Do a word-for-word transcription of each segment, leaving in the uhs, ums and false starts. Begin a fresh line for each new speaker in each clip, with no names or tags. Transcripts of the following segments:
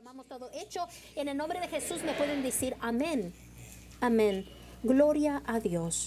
proclamamos todo hecho. En el nombre de Jesús me pueden decir amén. Amén. Gloria a Dios.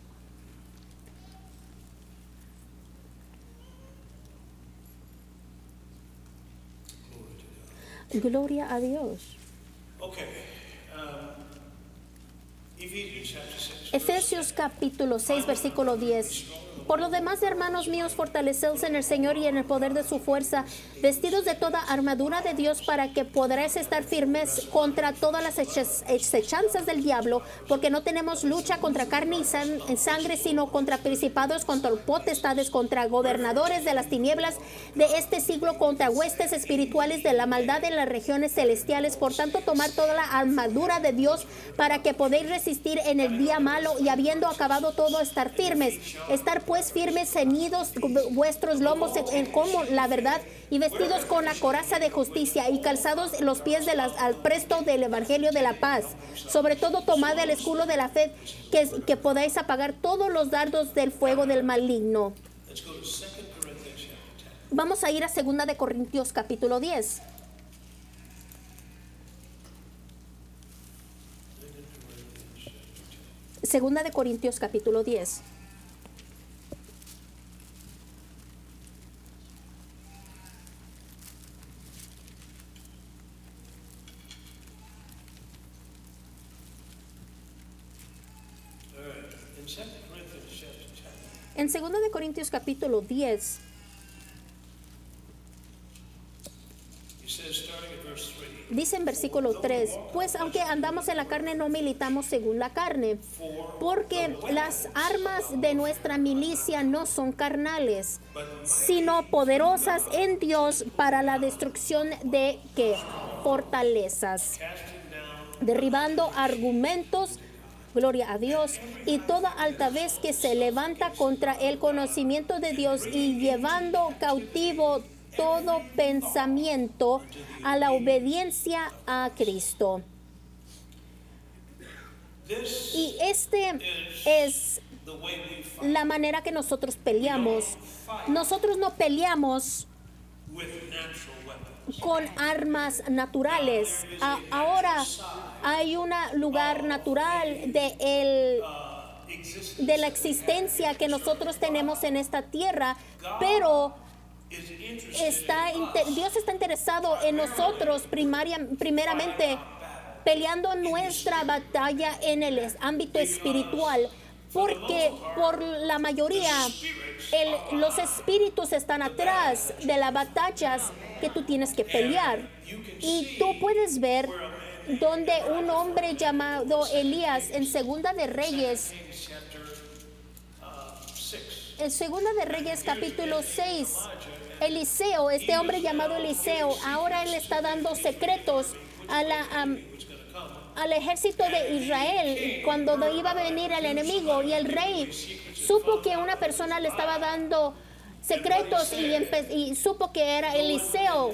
Gloria a Dios.
Okay. Um, Ephesians chapter six.
Efesios capítulo seis, versículo diez. Por lo demás, hermanos míos, fortaleceos en el Señor y en el poder de su fuerza, vestidos de toda armadura de Dios para que podréis estar firmes contra todas las acechanzas del diablo, porque no tenemos lucha contra carne y san sangre, sino contra principados, contra potestades, contra gobernadores de las tinieblas de este siglo, contra huestes espirituales de la maldad en las regiones celestiales. Por tanto, tomar toda la armadura de Dios para que podáis resistir en el día malo y habiendo acabado todo, estar firmes. Estar pues firmes, ceñidos vuestros lomos en como la verdad y vestidos con la coraza de justicia y calzados los pies de las, al presto del evangelio de la paz. Sobre todo tomad el escudo de la fe, que, que podáis apagar todos los dardos del fuego del maligno. Vamos a ir a segunda de Corintios capítulo diez. Segunda de Corintios capítulo diez. En segunda de Corintios capítulo diez, dice en versículo tres, pues aunque andamos en la carne, no militamos según la carne, porque las armas de nuestra milicia no son carnales, sino poderosas en Dios para la destrucción de ¿qué? Fortalezas, derribando argumentos, gloria a Dios, y toda altivez que se levanta contra el conocimiento de Dios y llevando cautivo todo pensamiento a la obediencia a Cristo. Y este es la manera que nosotros peleamos. Nosotros no peleamos con armas naturales. A, ahora hay un lugar natural de, el, de la existencia que nosotros tenemos en esta tierra, pero está, Dios está interesado en nosotros primaria, primeramente peleando nuestra batalla en el ámbito espiritual, porque por la mayoría el, los espíritus están atrás de las batallas que tú tienes que pelear. Y tú puedes ver donde un hombre llamado Elías en Segunda de Reyes, en Segunda de Reyes capítulo seis, Eliseo, este hombre llamado Eliseo, ahora él está dando secretos a la, um, al ejército de Israel cuando iba a venir el enemigo, y el rey supo que una persona le estaba dando secretos y, y supo que era Eliseo.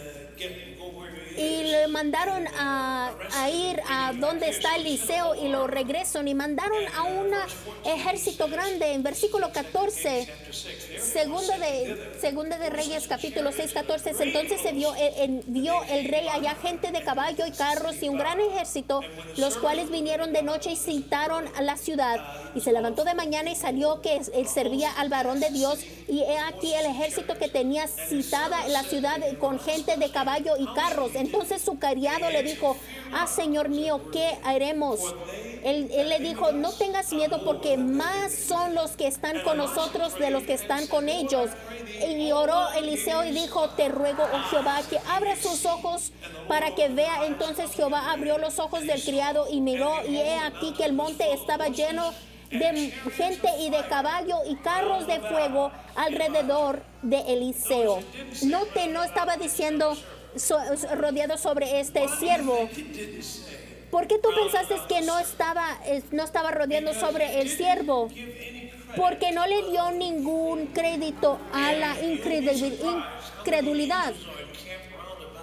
Y le mandaron a, a ir a donde está Eliseo y lo regresan y mandaron a un ejército grande. En versículo catorce, segunda de, segunda de Reyes capítulo seis, catorce, entonces se vio, en, vio el rey allá gente de caballo y carros y un gran ejército, los cuales vinieron de noche y citaron a la ciudad. Y se levantó de mañana y salió que él servía al varón de Dios, y he aquí el ejército que tenía citada la ciudad con gente de caballo y carros. Entonces su criado le dijo: ah, Señor mío, ¿qué haremos? Él, él le dijo: no tengas miedo, porque más son los que están con nosotros de los que están con ellos. Y oró Eliseo y dijo: te ruego, oh Jehová, que abra sus ojos para que vea. Entonces Jehová abrió los ojos del criado y miró, y he aquí que el monte estaba lleno de gente y de caballo y carros de fuego alrededor de Eliseo. No te no estaba diciendo so, rodeado sobre este siervo. ¿Por qué tú pensaste que no estaba, no estaba rodeando sobre el siervo? Porque no le dio ningún crédito a la incredulidad.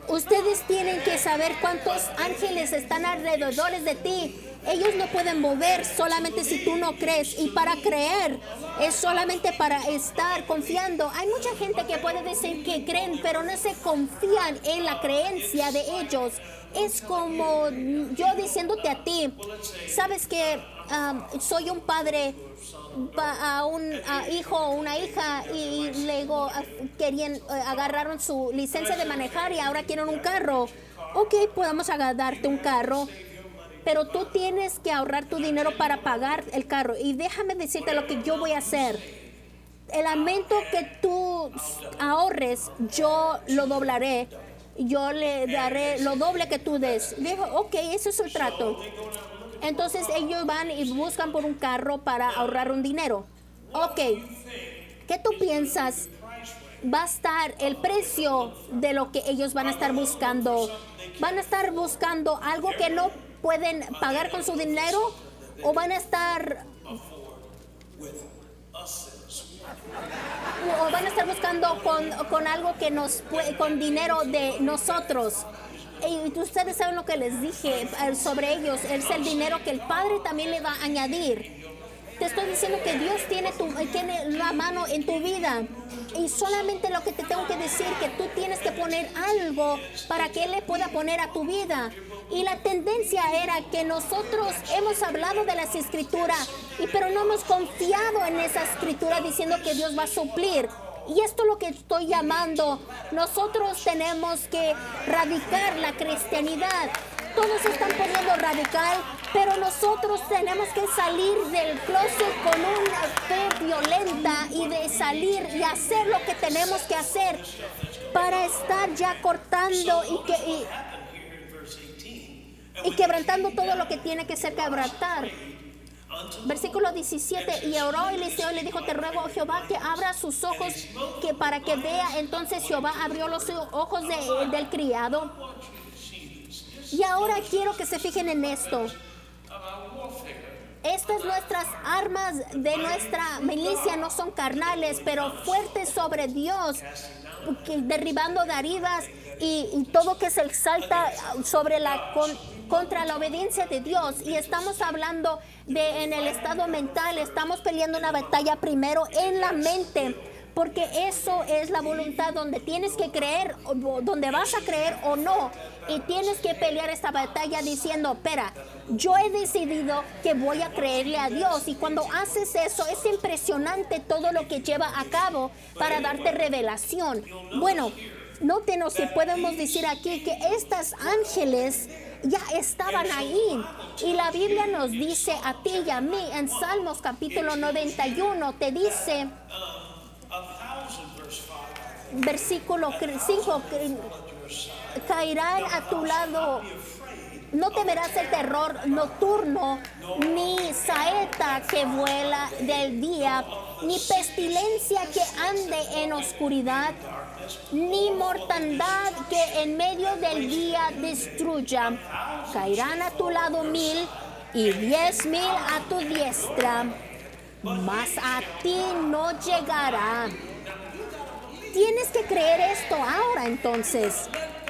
Ustedes tienen que saber cuántos ángeles están alrededor de ti. Ellos no pueden mover solamente si tú no crees. Y para creer es solamente para estar confiando. Hay mucha gente que puede decir que creen, pero no se confían en la creencia de ellos. Es como yo diciéndote a ti, sabes que um, soy un padre a un a hijo o una hija y luego querían, agarraron su licencia de manejar y ahora quieren un carro. Ok, podemos agarrarte un carro, pero tú tienes que ahorrar tu dinero para pagar el carro. Y déjame decirte lo que yo voy a hacer. El aumento que tú ahorres, yo lo doblaré. Yo le daré lo doble que tú des. Dijo, ok, eso es el trato. Entonces ellos van y buscan por un carro para ahorrar un dinero. Ok, ¿qué tú piensas va a estar el precio de lo que ellos van a estar buscando? ¿Van a estar buscando algo que no pueden pagar con su dinero? ¿O van a estar o van a estar buscando con, con algo que nos con dinero de nosotros? Y ustedes saben lo que les dije sobre ellos, es el dinero que el Padre también le va a añadir. Te estoy diciendo que Dios tiene, tu, tiene la mano en tu vida. Y solamente lo que te tengo que decir, que tú tienes que poner algo para que Él le pueda poner a tu vida. Y la tendencia era que nosotros hemos hablado de las escrituras, y pero no hemos confiado en esa escritura diciendo que Dios va a suplir. Y esto es lo que estoy llamando. Nosotros tenemos que radicar la cristianidad. Todos se están poniendo radical, pero nosotros tenemos que salir del closet con una fe violenta y de salir y hacer lo que tenemos que hacer para estar ya cortando y, que, y, y quebrantando todo lo que tiene que ser quebrantar. Versículo diecisiete, y oró Eliseo y le dijo, te ruego, Jehová, que abra sus ojos que para que vea. Entonces Jehová abrió los ojos de, del criado. Y ahora quiero que se fijen en esto. Estas nuestras armas de nuestra milicia no son carnales, pero fuertes sobre Dios, que derribando daridas y, y todo que se exalta sobre la con, contra la obediencia de Dios. Y estamos hablando de en el estado mental, estamos peleando una batalla primero en la mente, porque eso es la voluntad donde tienes que creer, donde vas a creer o no. Y tienes que pelear esta batalla diciendo, espera, yo he decidido que voy a creerle a Dios. Y cuando haces eso, es impresionante todo lo que lleva a cabo para darte revelación. Bueno, nótenos si podemos decir aquí que estos ángeles ya estaban ahí. Y la Biblia nos dice a ti y a mí en Salmos capítulo noventa y uno, te dice, versículo cinco, caerán a tu lado, no temerás el terror nocturno, ni saeta que vuela del día, ni pestilencia que ande en oscuridad, ni mortandad que en medio del día destruya. Caerán a tu lado mil y diez mil a tu diestra, mas a ti no llegará. Tienes que creer esto ahora. Entonces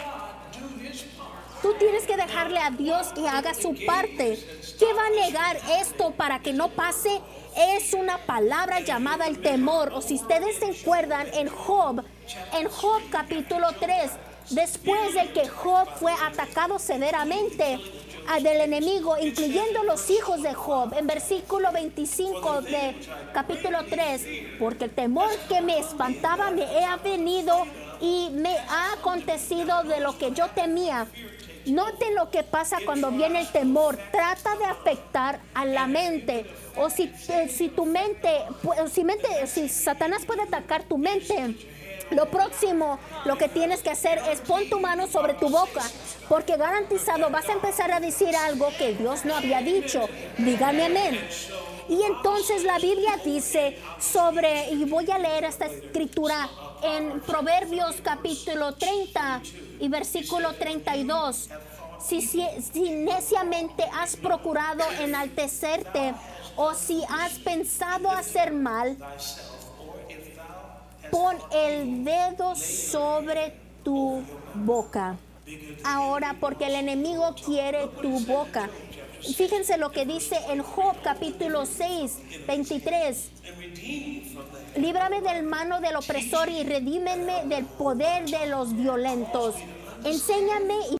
tú tienes que dejarle a Dios que haga su parte. ¿Qué va a negar esto para que no pase? Es una palabra llamada el temor. O si ustedes se acuerdan en Job, en Job capítulo tres, después de que Job fue atacado severamente del enemigo, incluyendo los hijos de Job, en versículo veinticinco de capítulo tres, porque el temor que me espantaba me ha venido y me ha acontecido de lo que yo temía. Noten lo que pasa cuando viene el temor. Trata de afectar a la mente. O si, si tu mente, si mente, si Satanás puede atacar tu mente, lo próximo, lo que tienes que hacer es pon tu mano sobre tu boca, porque garantizado vas a empezar a decir algo que Dios no había dicho. Dígame amén. Y entonces la Biblia dice sobre, y voy a leer esta escritura en Proverbios capítulo treinta y versículo treinta y dos. Si, si, si neciamente has procurado enaltecerte, o si has pensado hacer mal, pon el dedo sobre tu boca. Ahora, porque el enemigo quiere tu boca. Fíjense lo que dice en Job capítulo seis, veintitrés. Líbrame del mano del opresor y redímeme del poder de los violentos. Enséñame y